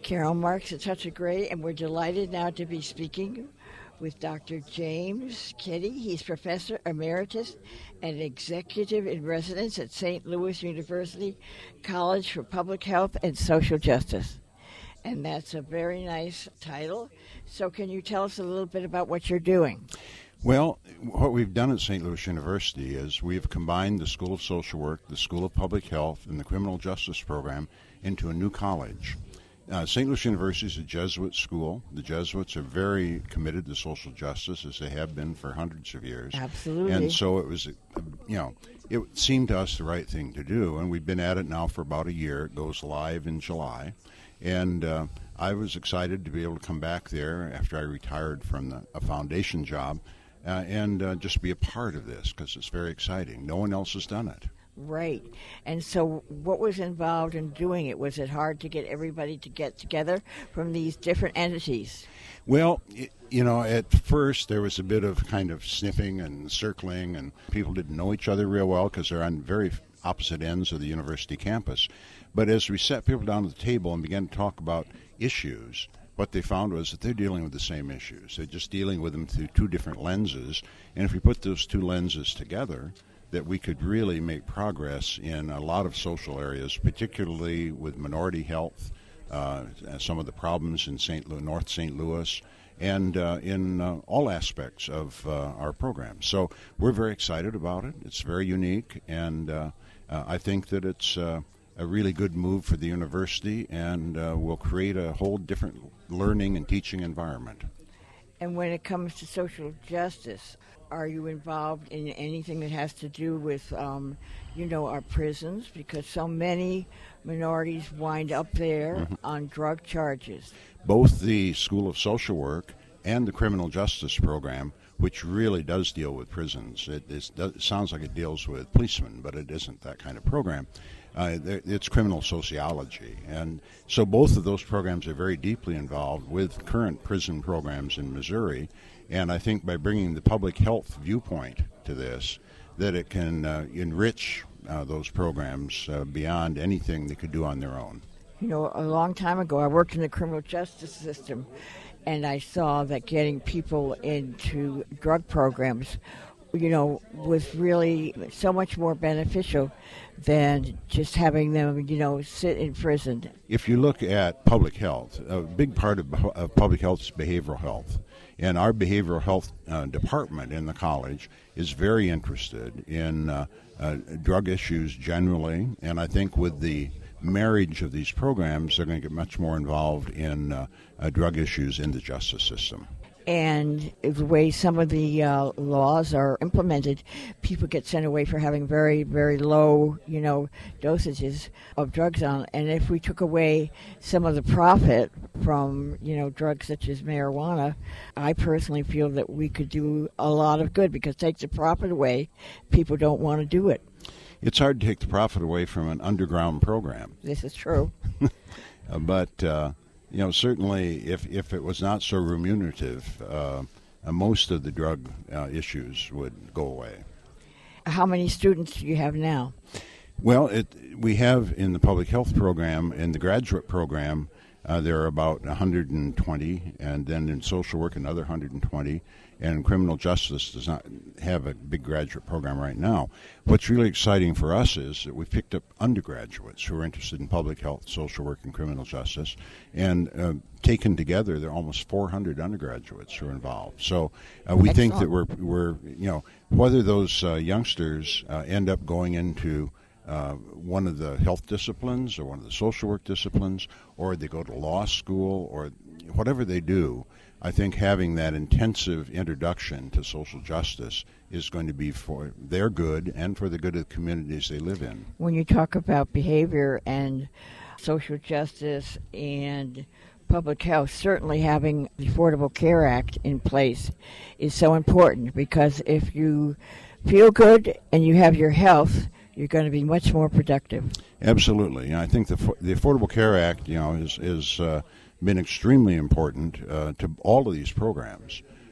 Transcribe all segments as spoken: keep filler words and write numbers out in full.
Carol Marks, it's such a great, and we're delighted now to be speaking with Doctor James Kitty. He's Professor Emeritus and Executive in Residence at Saint Louis University College for Public Health and Social Justice. And that's a very nice title. So can you tell us a little bit about what you're doing? Well, what we've done at Saint Louis University is we've combined the School of Social Work, the School of Public Health, and the Criminal Justice Program into a new college. Uh, Saint Louis University is a Jesuit school. The Jesuits are very committed to social justice, as they have been for hundreds of years. Absolutely. And so it was, you know, it seemed to us the right thing to do, and we've been at it now for about a year. It goes live in July, and uh, I was excited to be able to come back there after I retired from the, a foundation job uh, and uh, just be a part of this, because it's very exciting. No one else has done it. Right. And so what was involved in doing it? Was it hard to get everybody to get together from these different entities? Well, you know, at first there was a bit of kind of sniffing and circling, and people didn't know each other real well because they're on very opposite ends of the university campus. But as we sat people down at the table and began to talk about issues, what they found was that they're dealing with the same issues. They're just dealing with them through two different lenses. And if we put those two lenses together, that we could really make progress in a lot of social areas, particularly with minority health, uh, some of the problems in Saint Louis, North Saint Louis, and uh, in uh, all aspects of uh, our program. So we're very excited about it. It's very unique, and uh, uh, I think that it's uh, a really good move for the university, and uh, will create a whole different learning and teaching environment. And when it comes to social justice, are you involved in anything that has to do with, um, you know, our prisons? Because so many minorities wind up there mm-hmm. on drug charges. Both the School of Social Work and the Criminal Justice Program, which really does deal with prisons. It, is, it sounds like it deals with policemen, but it isn't that kind of program. Uh, it's criminal sociology. And so both of those programs are very deeply involved with current prison programs in Missouri. And I think by bringing the public health viewpoint to this, that it can uh, enrich uh, those programs uh, beyond anything they could do on their own. You know, a long time ago, I worked in the criminal justice system, and I saw that getting people into drug programs, you know, was really so much more beneficial than just having them, you know, sit in prison. If you look at public health, a big part of, of public health is behavioral health. And our behavioral health uh, department in the college is very interested in uh, uh, drug issues generally. And I think with the marriage of these programs, they're going to get much more involved in uh, uh, drug issues in the justice system. And the way some of the uh, laws are implemented, people get sent away for having very, very low, you know, dosages of drugs on. And if we took away some of the profit from, you know, drugs such as marijuana, I personally feel that we could do a lot of good, because it takes the profit away. People don't want to do it. It's hard to take the profit away from an underground program. This is true. uh, but... Uh, You know, certainly if, if it was not so remunerative, uh, uh, most of the drug uh, issues would go away. How many students do you have now? Well, it, we have in the public health program, in the graduate program, uh, there are about one hundred twenty, and then in social work another one hundred twenty, and criminal justice does not have a big graduate program right now. What's really exciting for us is that we've picked up undergraduates who are interested in public health, social work, and criminal justice, and uh, taken together, there are almost four hundred undergraduates who are involved. So uh, we Excellent. think that we're, we're, you know, whether those uh, youngsters uh, end up going into Uh, one of the health disciplines or one of the social work disciplines, or they go to law school, or whatever they do, I think having that intensive introduction to social justice is going to be for their good and for the good of the communities they live in. When you talk about behavior and social justice and public health, certainly having the Affordable Care Act in place is so important, because if you feel good and you have your health, you're going to be much more productive. Absolutely. I think the the Affordable Care Act, you know, is is uh, been extremely important uh, to all of these programs.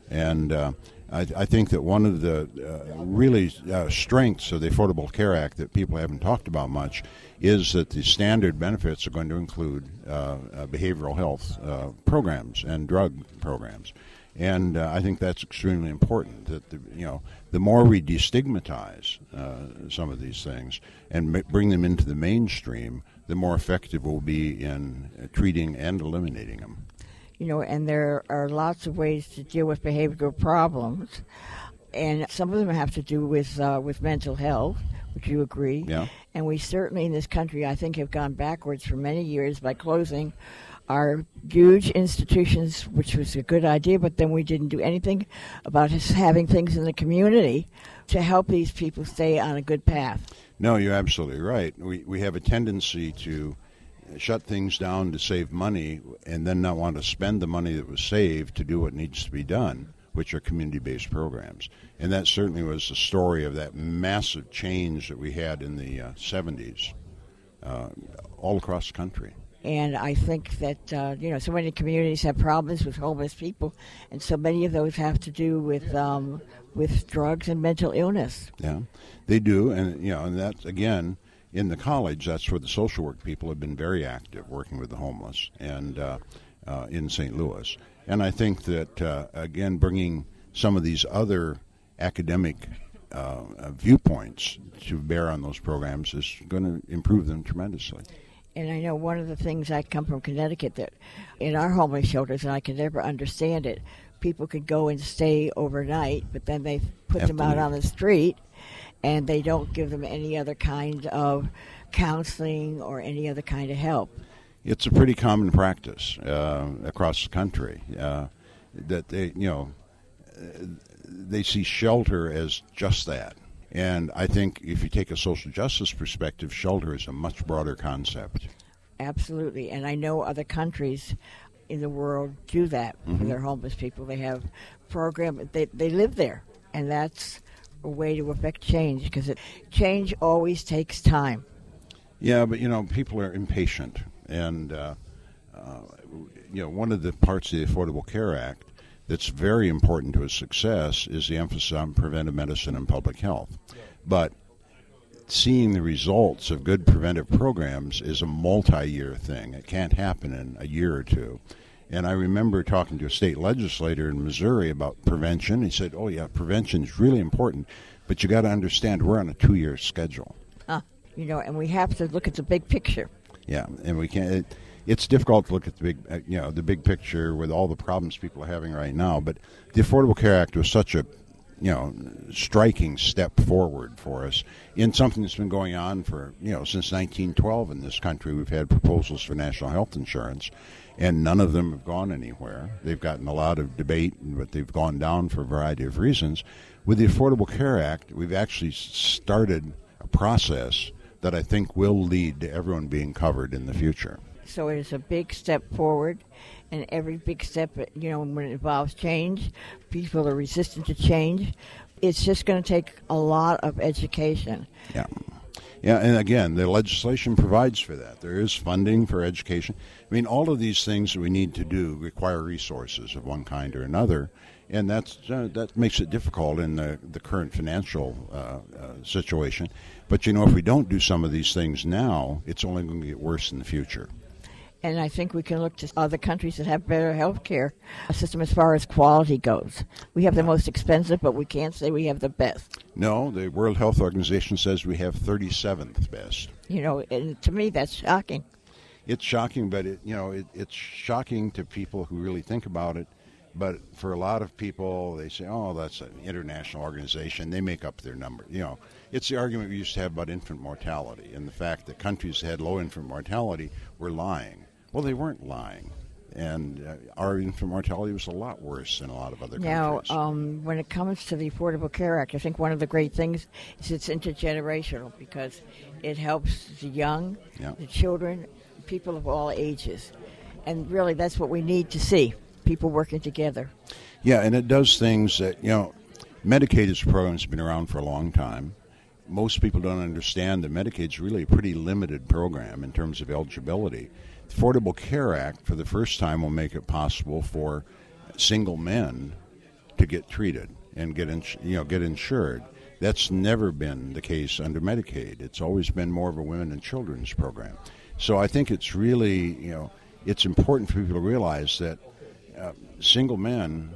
And uh, I, I think that one of the uh, really uh, strengths of the Affordable Care Act that people haven't talked about much is that the standard benefits are going to include uh, uh, behavioral health uh, programs and drug programs. And uh, I think that's extremely important, that the, you know, the more we destigmatize uh, some of these things and ma- bring them into the mainstream, the more effective we'll be in uh, treating and eliminating them. You know, and there are lots of ways to deal with behavioral problems, and some of them have to do with uh, with mental health. Would you agree? Yeah. And we certainly in this country, I think, have gone backwards for many years by closing our huge institutions, which was a good idea, but then we didn't do anything about us having things in the community to help these people stay on a good path. No, you're absolutely right. We we have a tendency to shut things down to save money and then not want to spend the money that was saved to do what needs to be done, which are community-based programs. And that certainly was the story of that massive change that we had in the uh, seventies uh, all across the country. And I think that, uh, you know, so many communities have problems with homeless people, and so many of those have to do with um, with drugs and mental illness. Yeah, they do. And, you know, and that's, again, in the college, that's where the social work people have been very active working with the homeless and uh, uh, in Saint Louis. And I think that, uh, again, bringing some of these other academic uh, viewpoints to bear on those programs is going to improve them tremendously. And I know one of the things, I come from Connecticut, that in our homeless shelters, and I could never understand it, people could go and stay overnight, but then they put them out on the street, and they don't give them any other kind of counseling or any other kind of help. It's a pretty common practice uh, across the country uh, that they, you know, they see shelter as just that. And I think if you take a social justice perspective, shelter is a much broader concept. Absolutely. And I know other countries in the world do that mm-hmm. for their homeless people. They have programs, they, they live there. And that's a way to affect change, because it, change always takes time. Yeah, but, you know, people are impatient. And, uh, uh, you know, one of the parts of the Affordable Care Act that's very important to its success is the emphasis on preventive medicine and public health. But seeing the results of good preventive programs is a multi-year thing. It can't happen in a year or two. And I remember talking to a state legislator in Missouri about prevention. He said, oh, yeah, prevention is really important, but you got to understand we're on a two-year schedule. Huh. You know, and we have to look at the big picture. Yeah, and we can't... It, It's difficult to look at the big, uh, you know, the big picture with all the problems people are having right now. But the Affordable Care Act was such a, you know, striking step forward for us in something that's been going on for, you know, since nineteen twelve in this country. We've had proposals for national health insurance, and none of them have gone anywhere. They've gotten a lot of debate, but they've gone down for a variety of reasons. With the Affordable Care Act, we've actually started a process that I think will lead to everyone being covered in the future. So it is a big step forward, and every big step, you know, when it involves change, people are resistant to change. It's just going to take a lot of education. Yeah. Yeah, and again, the legislation provides for that. There is funding for education. I mean, all of these things that we need to do require resources of one kind or another, and that's uh, that makes it difficult in the, the current financial uh, uh, situation. But, you know, if we don't do some of these things now, it's only going to get worse in the future. And I think we can look to other countries that have better health care system as far as quality goes. We have the most expensive, but we can't say we have the best. No, the World Health Organization says we have thirty-seventh best. You know, and to me, that's shocking. It's shocking, but it, you know, it, it's shocking to people who really think about it. But for a lot of people, they say, "Oh, that's an international organization. They make up their number." You know, it's the argument we used to have about infant mortality and the fact that countries that had low infant mortality were lying. Well, they weren't lying, and uh, our infant mortality was a lot worse than a lot of other now, countries. Now, um, when it comes to the Affordable Care Act, I think one of the great things is it's intergenerational, because it helps the young, yeah. the children, people of all ages. And really, that's what we need to see, people working together. Yeah, and it does things that, you know, Medicaid is a program that's been around for a long time. Most people don't understand that Medicaid's really a pretty limited program in terms of eligibility. The Affordable Care Act, for the first time, will make it possible for single men to get treated and get ins- you know get insured. That's never been the case under Medicaid. It's always been more of a women and children's program. So I think it's really, you know, it's important for people to realize that uh, single men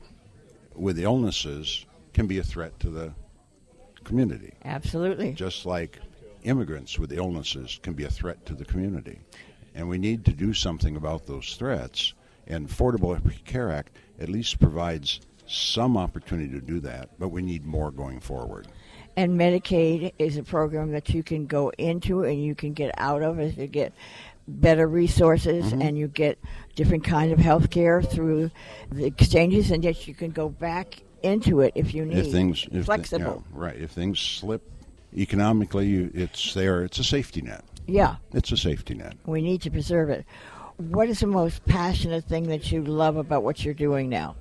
with illnesses can be a threat to the community. Absolutely. Just like immigrants with illnesses can be a threat to the community. And we need to do something about those threats. And Affordable Care Act at least provides some opportunity to do that, but we need more going forward. And Medicaid is a program that you can go into and you can get out of as you get better resources, mm-hmm. and you get different kind of health care through the exchanges, and yet you can go back into it if you need. If things if flexible, the, yeah, right? If things slip economically, you, it's there. It's a safety net. Yeah, it's a safety net. We need to preserve it. What is the most passionate thing that you love about what you're doing now?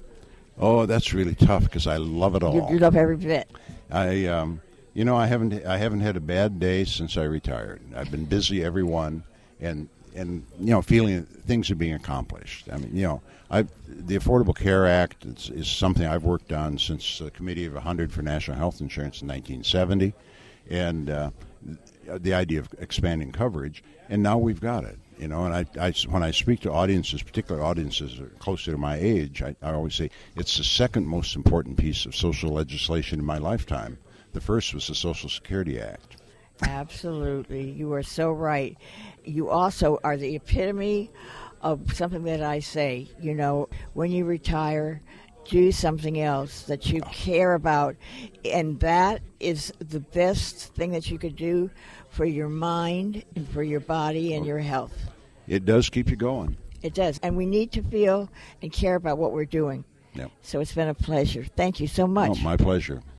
Oh, that's really tough because I love it all. You, you love every bit. I, um, you know, I haven't, I haven't had a bad day since I retired. I've been busy every one, and and you know, feeling things are being accomplished. I mean, you know, I, the Affordable Care Act is, is something I've worked on since the Committee of one hundred for National Health Insurance in nineteen seventy, and uh, the idea of expanding coverage, and now we've got it. You know, and I, I, when I speak to audiences, particular audiences that are closer to my age, I, I always say it's the second most important piece of social legislation in my lifetime. The first was the Social Security Act. Absolutely. You are so right. You also are the epitome of something that I say, you know, when you retire, do something else that you care about. And that is the best thing that you could do for your mind and for your body and your health. It does keep you going. It does. And we need to feel and care about what we're doing. Yep. So it's been a pleasure. Thank you so much. Oh, my pleasure.